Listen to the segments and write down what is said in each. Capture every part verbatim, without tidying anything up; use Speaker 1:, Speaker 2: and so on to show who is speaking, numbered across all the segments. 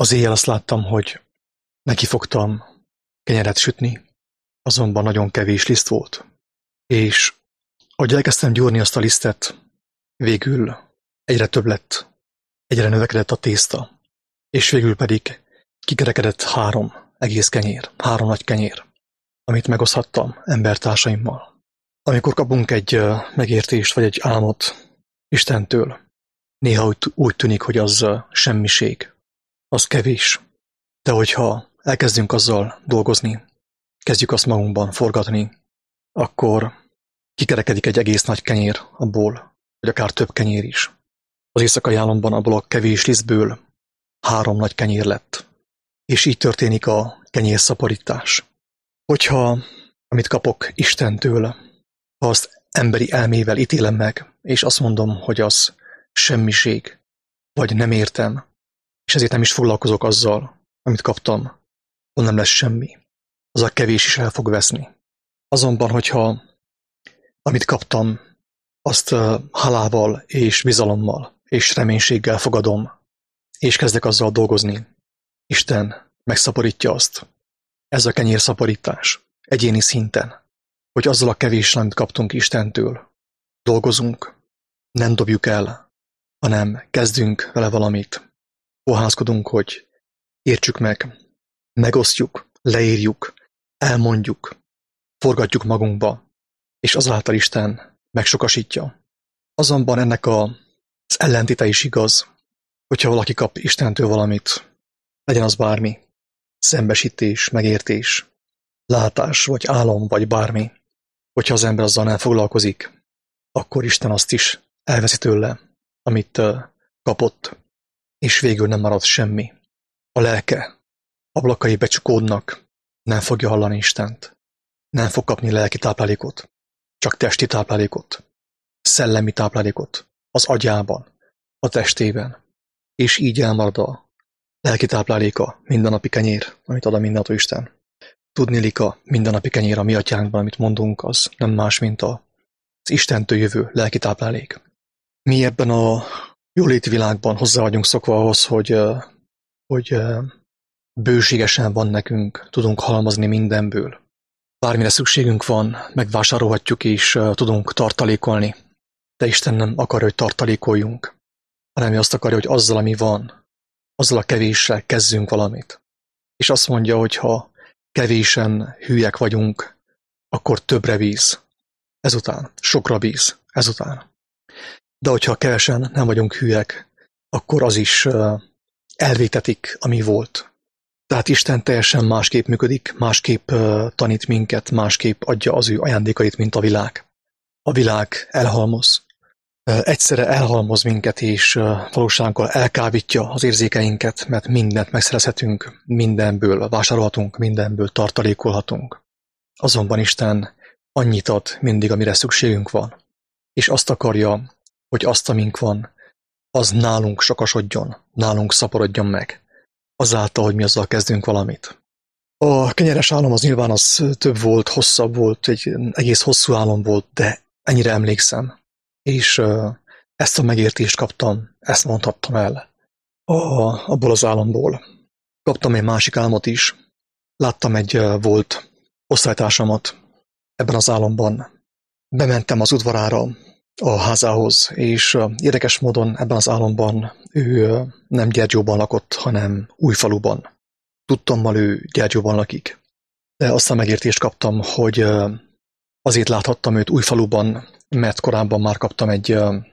Speaker 1: Az éjjel azt láttam, hogy nekifogtam kenyeret sütni, azonban nagyon kevés liszt volt. És ahogy elkezdtem gyúrni azt a lisztet, végül egyre több lett, egyre növekedett a tészta, és végül pedig kikerekedett három egész kenyér, három nagy kenyér, amit megoszthattam embertársaimmal. Amikor kapunk egy megértést vagy egy álmot Istentől, néha úgy, úgy tűnik, hogy az semmiség, az kevés. De hogyha elkezdünk azzal dolgozni, kezdjük azt magunkban forgatni, akkor kikerekedik egy egész nagy kenyér abból, vagy akár több kenyér is. Az éjszakai álomban abból a kevés lisztből három nagy kenyér lett. És így történik a kenyérszaporítás. Hogyha amit kapok Istentől, ha azt emberi elmével ítélem meg, és azt mondom, hogy az semmiség, vagy nem értem, és ezért nem is foglalkozok azzal, amit kaptam, akkor nem lesz semmi. Az a kevés is el fog veszni. Azonban, hogyha amit kaptam, azt halálval és bizalommal és reménységgel fogadom, és kezdek azzal dolgozni, Isten megszaporítja azt. Ez a kenyérszaporítás egyéni szinten, hogy azzal a kevéssel, amit kaptunk Istentől, dolgozunk, nem dobjuk el, hanem kezdünk vele valamit. Poházkodunk, hogy értsük meg, megosztjuk, leírjuk, elmondjuk, forgatjuk magunkba, és azáltal Isten megsokasítja. Azonban ennek a, az ellentéte is igaz, hogyha valaki kap Istentől valamit, legyen az bármi, szembesítés, megértés, látás, vagy álom, vagy bármi, hogyha az ember azzal nem foglalkozik, akkor Isten azt is elveszi tőle, amit uh, kapott, és végül nem marad semmi. A lelke ablakai becsukódnak, nem fogja hallani Istent, nem fog kapni lelki táplálékot, csak testi táplálékot, szellemi táplálékot az agyában, a testében, és így elmarad a lelki tápláléka, mindennapi kenyér, amit ad a mindenható Isten. Tudniillik a mindennapi kenyér a mi atyánkban, amit mondunk, az nem más, mint a, az Istentől jövő lelki táplálék. Mi ebben a jóléti világban hozzá vagyunk szokva ahhoz, hogy, hogy bőségesen van nekünk, tudunk halmozni mindenből. Bármire szükségünk van, megvásárolhatjuk és tudunk tartalékolni. De Isten nem akarja, hogy tartalékoljunk, hanem ő azt akarja, hogy azzal, ami van, azzal a kevéssel kezdjünk valamit. És azt mondja, hogy ha kevésen hülyek vagyunk, akkor többre bíz. Ezután, sokra bíz. Ezután. De hogyha kevesen nem vagyunk hülyek, akkor az is elvétetik, ami volt. Tehát Isten teljesen másképp működik, másképp tanít minket, másképp adja az ő ajándékait, mint a világ. A világ elhalmoz. Egyszerre elhalmoz minket, és valósággal elkábítja az érzékeinket, mert mindent megszerezhetünk, mindenből vásárolhatunk, mindenből tartalékolhatunk. Azonban Isten annyit ad mindig, amire szükségünk van, és azt akarja, hogy azt, amink van, az nálunk sokasodjon, nálunk szaporodjon meg, azáltal, hogy mi azzal kezdünk valamit. A kenyeres álom az nyilván az több volt, hosszabb volt, egy egész hosszú álom volt, de ennyire emlékszem. És uh, ezt a megértést kaptam, ezt mondhattam el a, abból az álomból. Kaptam egy másik álmot is. Láttam egy uh, volt osztálytársamat ebben az álomban. Bementem az udvarára a házához, és uh, érdekes módon ebben az álomban ő uh, nem Gyergyóban lakott, hanem Újfaluban. Tudtommal ő Gyergyóban lakik. De azt a megértést kaptam, hogy uh, azért láthattam őt Újfaluban, mert korábban már kaptam egy uh,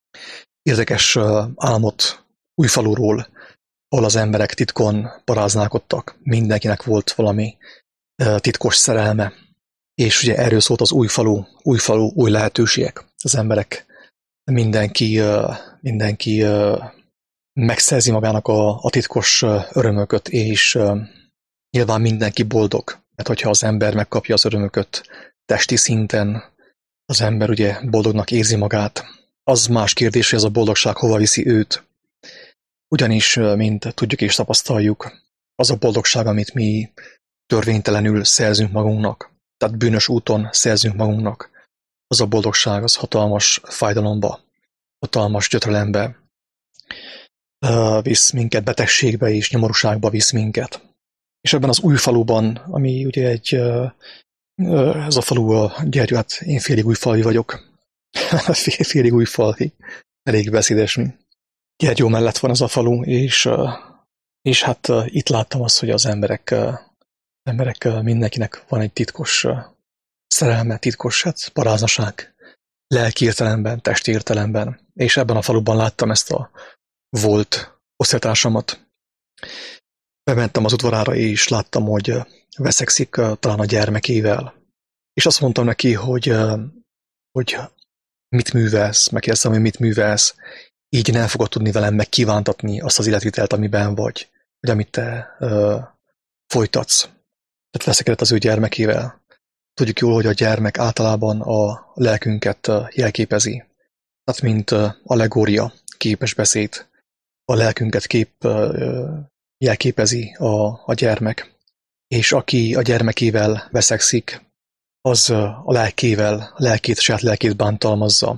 Speaker 1: érdekes uh, álmot Újfaluról, ahol az emberek titkon paráználkodtak, mindenkinek volt valami uh, titkos szerelme, és ugye erről szólt az Újfalu, Újfalu, új lehetőségek. Az emberek, mindenki, uh, mindenki uh, megszerzi magának a, a titkos uh, örömököt, és uh, nyilván mindenki boldog, mert hogyha az ember megkapja az örömököt testi szinten, az ember ugye boldognak érzi magát. Az más kérdés, hogy ez a boldogság hova viszi őt. Ugyanis, mint tudjuk és tapasztaljuk, az a boldogság, amit mi törvénytelenül szerzünk magunknak, tehát bűnös úton szerzünk magunknak, az a boldogság az hatalmas fájdalomba, hatalmas gyötrelembe visz minket, betegségbe és nyomorúságba visz minket. És ebben az új faluban, ami ugye egy, ez a falu a Gyergyó, hát én félig újfalvi vagyok, félig újfalvi, elég beszédes. Gyergyó mellett van ez a falu, és, és hát itt láttam azt, hogy az emberek, emberek mindenkinek van egy titkos szerelme, titkos hát, paráznaság, lelki értelemben, testi értelemben, és ebben a faluban láttam ezt a volt osztálytársamat. Bementem az udvarára, és láttam, hogy veszekszik talán a gyermekével. És azt mondtam neki, hogy, hogy mit művelsz, megkérdeztem, hogy mit művelsz, így nem fogod tudni velem megkívántatni azt az életvitelt, amiben vagy, vagy amit te uh, folytatsz. Tehát veszekedett az ő gyermekével. Tudjuk jól, hogy a gyermek általában a lelkünket jelképezi. Tehát mint allegória, képes beszéd. A lelkünket kép, jelképezi a, a gyermek. És aki a gyermekével veszekszik, az a lelkével, a lelkét, a saját lelkét bántalmazza.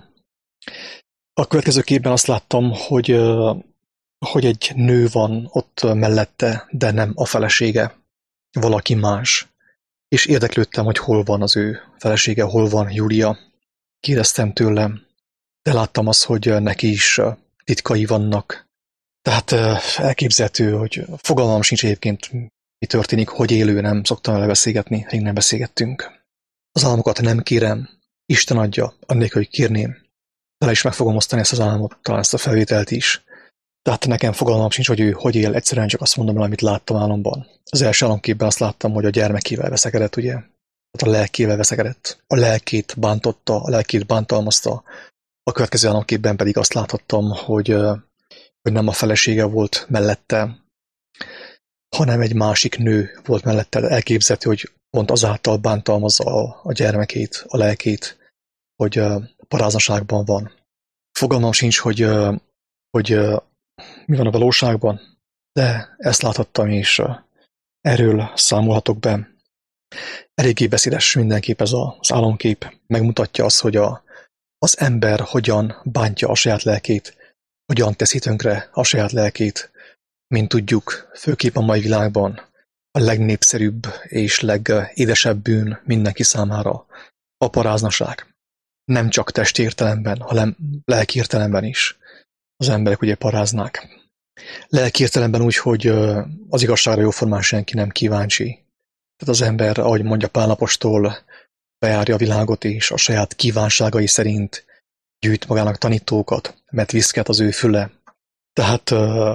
Speaker 1: A következő képben azt láttam, hogy, hogy egy nő van ott mellette, de nem a felesége, valaki más. És érdeklődtem, hogy hol van az ő felesége, hol van Júlia. Kérdeztem tőle, de láttam azt, hogy neki is titkai vannak. Tehát elképzelhető, hogy fogalmam sincs egyébként, mi történik, hogy élő, nem szoktam vele beszélgetni, rég nem beszélgettünk. Az álmokat nem kérem, Isten adja, annélkül, hogy kérném. Vele is meg fogom osztani ezt az álmot, talán ezt a felvételt is. Tehát nekem fogalmam sincs, hogy ő hogy él, egyszerűen csak azt mondom el, amit láttam álomban. Az első álomképben azt láttam, hogy a gyermekével veszekedett, ugye? Tehát a lelkével veszekedett. A lelkét bántotta, a lelkét bántalmazta. A következő álomképben pedig azt láthattam, hogy, hogy nem a felesége volt mellette, hanem egy másik nő volt mellette. Elképzelhető, hogy pont azáltal bántalmazza a, a gyermekét, a lelkét, hogy paráznaságban van. Fogalmam sincs, hogy, hogy mi van a valóságban, de ezt láthattam, és erről számolhatok be. Eléggé beszédes mindenképp ez az álomkép. Megmutatja azt, hogy a, az ember hogyan bántja a saját lelkét, hogyan teszi tönkre a saját lelkét. Mint tudjuk, főképp a mai világban a legnépszerűbb és legédesebb bűn mindenki számára a paráznaság. Nem csak testi értelemben, hanem lelki értelemben is. Az emberek ugye paráznák. Lelki értelemben úgy, hogy az igazságra jóformán senki nem kíváncsi. Tehát az ember, ahogy mondja Pál apostol, bejárja a világot, és a saját kívánságai szerint gyűjt magának tanítókat, mert viszket az ő füle. Tehát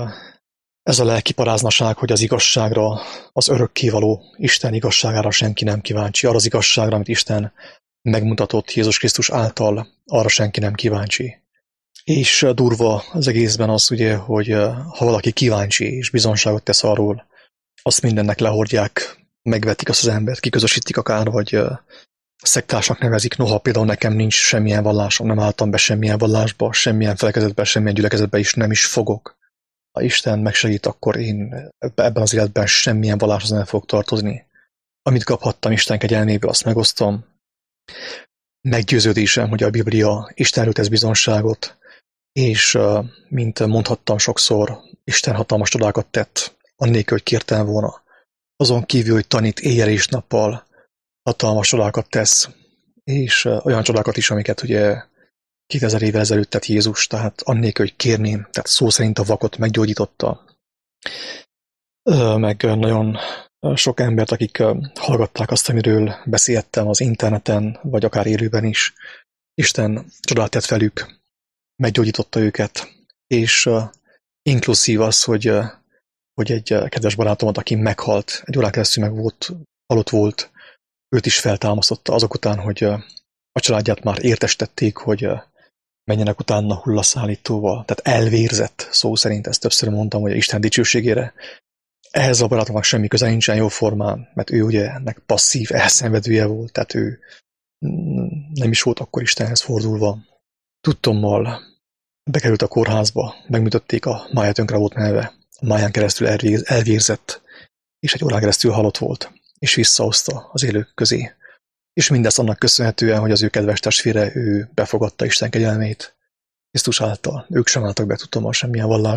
Speaker 1: ez a lelki paráznaság, hogy az igazságra, az örökkévaló Isten igazságára senki nem kíváncsi. Arra az igazságra, amit Isten megmutatott Jézus Krisztus által, arra senki nem kíváncsi. És durva az egészben az, ugye, hogy ha valaki kíváncsi és bizonságot tesz arról, azt mindennek lehordják, megvetik azt az embert, kiközösítik akár, vagy szektársnak nevezik. Noha például nekem nincs semmilyen vallásom, nem álltam be semmilyen vallásba, semmilyen felekezetbe, semmilyen gyülekezetbe is nem is fogok. Ha Isten megsegít, akkor én ebben az életben semmilyen valláshoz nem fogok tartozni. Amit kaphattam Isten kegyelméből, azt megosztom. Meggyőződésem, hogy a Biblia Istenről tesz bizonságot, és mint mondhattam sokszor, Isten hatalmas csodákat tett, annélkül, hogy kértem volna. Azon kívül, hogy tanít éjjel és nappal, hatalmas csodákat tesz, és olyan csodákat is, amiket ugye kétezer évvel ezelőtt tett Jézus, tehát annélkül, hogy kérném, tehát szó szerint a vakot meggyógyította. Meg nagyon sok embert, akik hallgatták azt, amiről beszéltem az interneten, vagy akár élőben is. Isten csodát tett velük, meggyógyította őket, és inkluszív az, hogy, hogy egy kedves barátomat, aki meghalt, egy órán keresztül meg volt, halott volt, őt is feltámasztotta azok után, hogy a családját már értestették, hogy menjenek utána hullaszállítóval. Tehát elvérzett, szó szerint, ezt többször mondtam, hogy Isten dicsőségére. Ehhez a barátomnak semmi köze nincsen jóformán, mert ő ugye ennek passzív elszenvedője volt, tehát ő nem is volt akkor Istenhez fordulva. Tudtommal bekerült a kórházba, megműtötték, a mája tönkre volt menve, a máján keresztül elvérzett, és egy órán keresztül halott volt, és visszahozta az élők közé. És mindezt annak köszönhetően, hogy az ő kedves testvére, ő befogadta Isten kegyelmét, Krisztus által. Ők sem álltak be tudtommal semmilyen vallásba.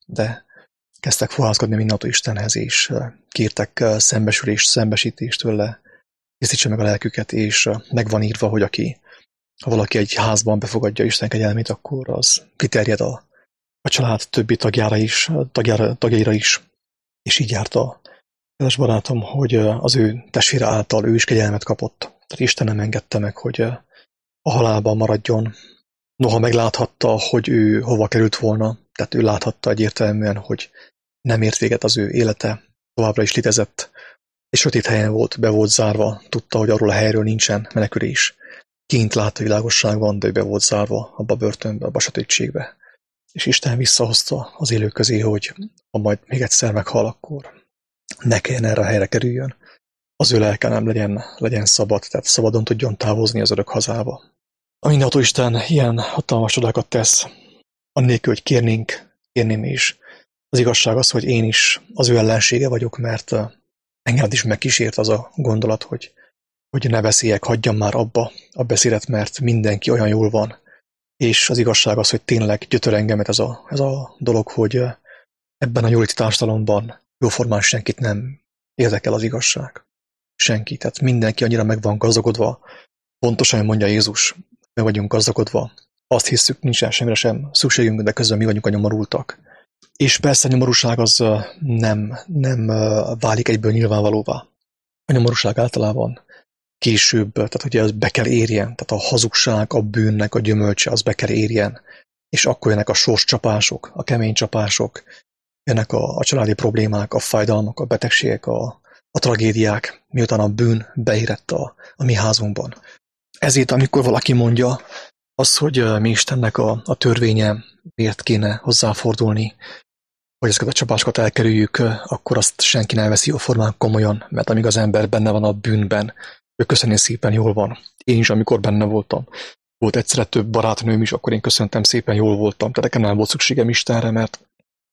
Speaker 1: de kezdtek fohászkodni mindenható Istenhez, és kértek szembesülést, szembesítést tőle, tisztítsa meg a lelküket, és meg van írva, hogy aki, ha valaki egy házban befogadja Isten kegyelmét, akkor az kiterjed a, a család többi tagjára is, tagjára, tagjaira is, és így járt a kedves barátom, hogy az ő testvére által ő is kegyelmet kapott. Tehát Isten nem engedte meg, hogy a halálban maradjon. Noha megláthatta, hogy ő hova került volna, tehát ő láthatta egyértelműen, hogy nem ért véget az ő élete, továbbra is létezett, és sötét helyen volt, be volt zárva, tudta, hogy arról a helyről nincsen menekülés. Kint látta világosságban, de ő be volt zárva abba a börtönbe, abba a sötétségbe. És Isten visszahozta az élők közé, hogy ha majd még egyszer meghal, akkor ne kelljen erre a helyre kerüljön. Az ő lelke nem legyen, legyen szabad, tehát szabadon tudjon távozni az örök hazába. A mindenható Isten ilyen hatalmas csodákat tesz, annélkül, hogy kérnénk, kérném is. Az igazság az, hogy én is az ő ellensége vagyok, mert engem is megkísért az a gondolat, hogy, hogy ne beszéljek, hagyjam már abba a beszédet, mert mindenki olyan jól van. És az igazság az, hogy tényleg gyötör engemet ez a, ez a dolog, hogy ebben a jóléti társadalomban jóformán senkit nem érdekel az igazság. Senki. Tehát mindenki annyira meg van gazdagodva. Pontosan mondja Jézus, meg vagyunk gazdagodva. Azt hiszük, nincsen semmire sem szükségünk, de közben mi vagyunk a nyomorultak. És persze a nyomorúság az nem, nem válik egyből nyilvánvalóvá. A nyomorúság általában később, tehát ugye ez be kell érjen, tehát a hazugság, a bűnnek a gyümölcse, az be kell érjen, és akkor jönnek a sorscsapások, a kemény csapások, jönnek a, a családi problémák, a fájdalmak, a betegségek, a, a tragédiák, miután a bűn beérett a, a mi házunkban. Ezért, amikor valaki mondja azt, hogy mi Istennek a, a törvénye, miért kéne hozzáfordulni, hogy ezeket a csapásokat elkerüljük, akkor azt senki nem veszi jóformán komolyan, mert amíg az ember benne van a bűnben, ő köszönni szépen jól van. Én is, amikor benne voltam. Volt egyszerre több barátnőm is, akkor én köszöntem szépen jól voltam. Tehát nekem nem volt szükségem Istenre, mert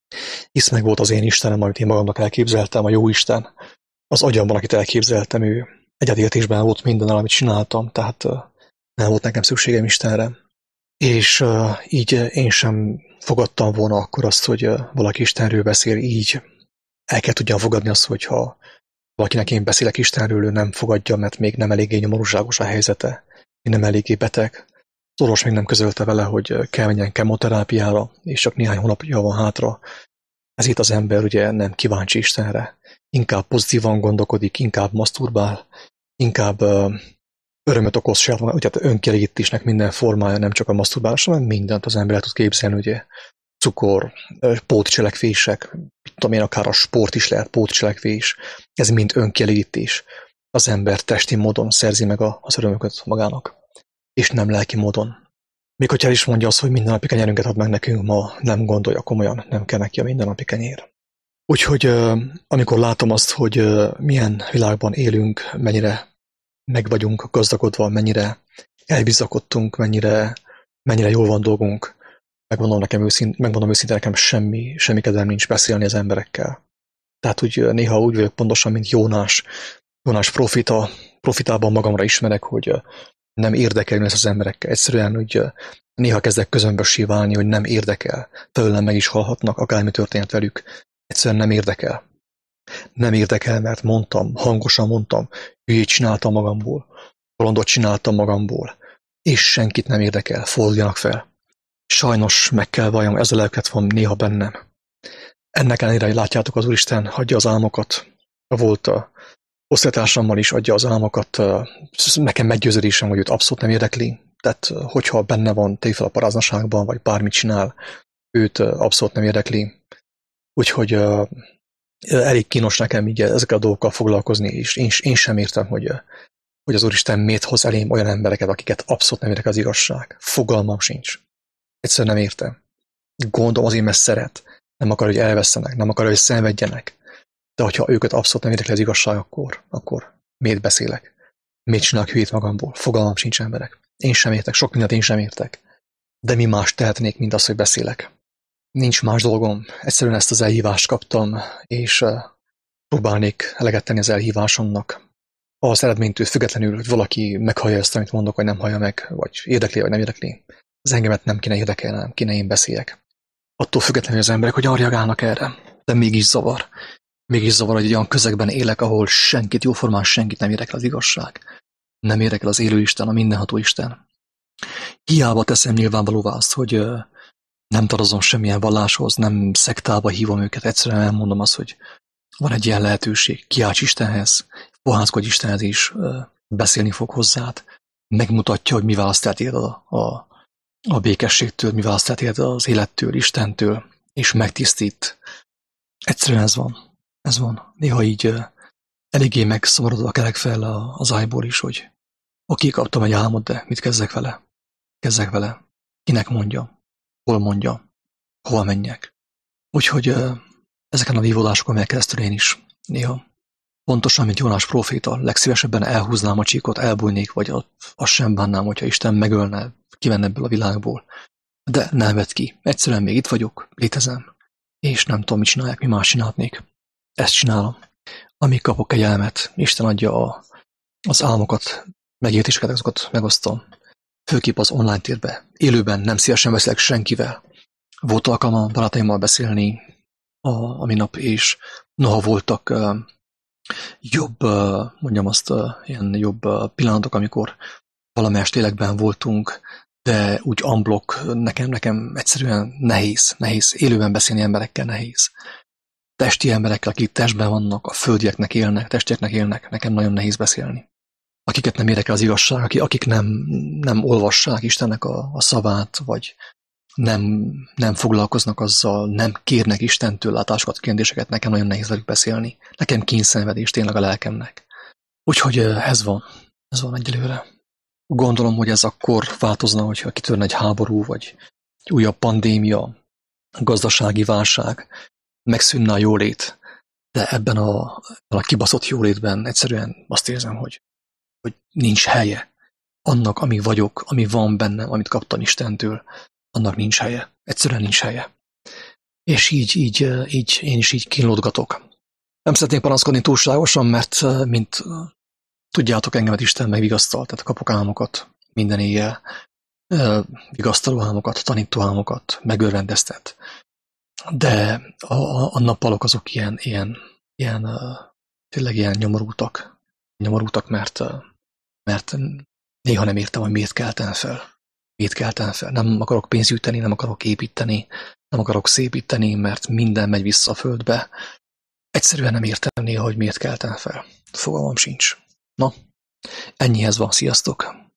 Speaker 1: hisz meg volt az én Istenem, amit én magamnak elképzeltem, a jó Isten. Az agyamban, akit elképzeltem, ő egyetértésben volt minden, amit csináltam, tehát nem volt nekem szükségem Istenre. És uh, így én sem fogadtam volna akkor azt, hogy uh, valaki Istenről beszél, így el kell tudjam fogadni azt, hogyha valakinek én beszélek Istenről, ő nem fogadja, mert még nem eléggé nyomorúságos a helyzete, még nem eléggé beteg. Az orvos még nem közölte vele, hogy kell menjen kemoterápiára, és csak néhány hónapja van hátra. Ezért az ember ugye nem kíváncsi Istenre. Inkább pozitívan gondolkodik, inkább maszturbál, inkább uh, örömöt okoz saját magát, ugye önkielégítésnek minden formája, nem csak a maszturbálás, hanem mindent az ember el tud képzelni, ugye cukor, pótcselekvések, tudom én, akár a sport is lehet pótcselekvés, ez mind önkielégítés. Az ember testi módon szerzi meg a, az örömöket magának, és nem lelki módon. Még hogyha el is mondja azt, hogy mindennapi kenyerünket ad meg nekünk, ma nem gondolja komolyan, nem kell neki a mindennapi kenyér. Úgyhogy amikor látom azt, hogy milyen világban élünk, mennyire meg vagyunk gazdagodva, mennyire elbizakodtunk, mennyire, mennyire jól van dolgunk, megmondom nekem őszint, megmondom őszintén, nekem semmi, semmi kedvem nincs beszélni az emberekkel. Tehát úgy néha úgy vagyok pontosan, mint Jónás. Jónás profita, profitában magamra ismerek, hogy nem érdekel lesz az emberekkel. Egyszerűen úgy néha kezdek közömbössé válni, hogy nem érdekel. Tőlem meg is halhatnak, akármi történt velük. Egyszerűen nem érdekel. Nem érdekel, mert mondtam, hangosan mondtam, hülyét csináltam magamból, bolondot csináltam magamból, és senkit nem érdekel, forduljanak fel. Sajnos meg kell valljam, ez a lelket van néha bennem. Ennek ellenére, hogy látjátok, az Úristen adja az álmokat. Volt a osztálytársammal is adja az álmokat. Nekem meggyőződésem, hogy őt abszolút nem érdekli. Tehát, hogyha benne van tévfel a paráznaságban, vagy bármit csinál, őt abszolút nem érdekli. Úgyhogy uh, elég kínos nekem így ezekkel a dolgokkal foglalkozni, és én, én sem értem, hogy, hogy az Úristen miért hoz elém olyan embereket, akiket abszolút nem érdekel az igazság. Fogalmam sincs. Egyszerűen nem értem. Gondolom azért, mert szeret. Nem akar, hogy elvesztenek, nem akar, hogy szenvedjenek. De hogyha őket abszolút nem érdekli az igazság, akkor, akkor miért beszélek? Miért csinálok hülyét magamból? Fogalmam sincs, emberek. Én sem értek, sok mindent én sem értek. De mi más tehetnék, mint az, hogy beszélek? Nincs más dolgom. Egyszerűen ezt az elhívást kaptam, és uh, próbálnék eleget tenni az elhívásomnak. Az eredménytől függetlenül, hogy valaki meghallja ezt, amit mondok, vagy nem hallja meg, vagy érdekli, vagy nem érdekli. Az engemet nem kéne érdekelnem, kéne én beszéljek. attól függetlenül az emberek hogyan reagálnak erre. De mégis zavar. Mégis zavar, hogy egy olyan közegben élek, ahol senkit, jóformán senkit nem érdekel az igazság. Nem érdekel az élő Isten, a mindenható Isten. Hiába teszem nyilvánvalóvá azt, hogy nem tartozom semmilyen valláshoz, nem szektába hívom őket, egyszerűen elmondom azt, hogy van egy ilyen lehetőség, kiálts Istenhez, poházkodj Istenhez is, beszélni fog hozzád, megmutatja, hogy mi választ eltéred a, a, a békességtől, mi választ eltéred az élettől, Istentől, és megtisztít. Egyszerűen ez van. Ez van. Néha így eléggé megszomorodok a kerek fel az ájból is, hogy oké, kaptam egy álmot, de mit kezdek vele? Kezdek vele. Kinek mondjam? Hol mondjam? Hol menjek? Úgyhogy ezeken a vívódásokon meg keresztül én is néha pontosan, mint Jónás próféta, legszívesebben elhúznám a csíkot, elbújnék, vagy azt sem bánnám, hogyha Isten megölne, kivenne ebből a világból. De nem vett ki. Egyszerűen még itt vagyok, létezem, és nem tudom, mit csinálják, mi más csinálhatnék. Ezt csinálom. Amíg kapok egy elmet, Isten adja a, az álmokat, megértéseket, azokat megosztom. Főképp az online térbe. Élőben nem szívesen beszélek senkivel. Volt alkalmam barátaimmal beszélni a, a minap, és noha voltak uh, jobb, uh, mondjam azt, uh, ilyen jobb uh, pillanatok, amikor valamelyest lélekben voltunk, de úgy unblock nekem, nekem egyszerűen nehéz, nehéz. Élőben beszélni emberekkel nehéz. Testi emberekkel, akik testben vannak, a földieknek élnek, testieknek élnek, nekem nagyon nehéz beszélni. Akiket nem érdekel az igazság, akik, akik nem, nem olvassák Istennek a, a szavát, vagy nem, nem foglalkoznak azzal, nem kérnek Istentől látásokat, kérdéseket, nekem nagyon nehéz velük beszélni. Nekem kényszenvedés tényleg a lelkemnek. Úgyhogy ez van, ez van egyelőre. Gondolom, hogy ez akkor változna, hogyha kitörne egy háború, vagy egy újabb pandémia, gazdasági válság, megszűnne a jólét, de ebben a, a kibaszott jólétben egyszerűen azt érzem, hogy, hogy nincs helye. Annak, ami vagyok, ami van bennem, amit kaptam Istentől, annak nincs helye. Egyszerűen nincs helye. És így, így, így én is így kínlódgatok. Nem szeretnék panaszkodni túlságosan, mert mint tudjátok, engemet Isten megvigasztalt, tehát kapok álmokat minden éjjel, vigasztaló álmokat, tanító álmokat, megörvendeztet. De a, a, a nappalok azok ilyen, ilyen, ilyen tényleg ilyen nyomorultak, nyomorultak, mert, mert néha nem értem, hogy miért keltem fel. Miért keltem fel. Nem akarok pénzt gyűjteni, nem akarok építeni, nem akarok szépíteni, mert minden megy vissza a földbe. Egyszerűen nem értem néha, hogy miért keltem fel. Fogalmam sincs. Na, ennyihez van. Sziasztok!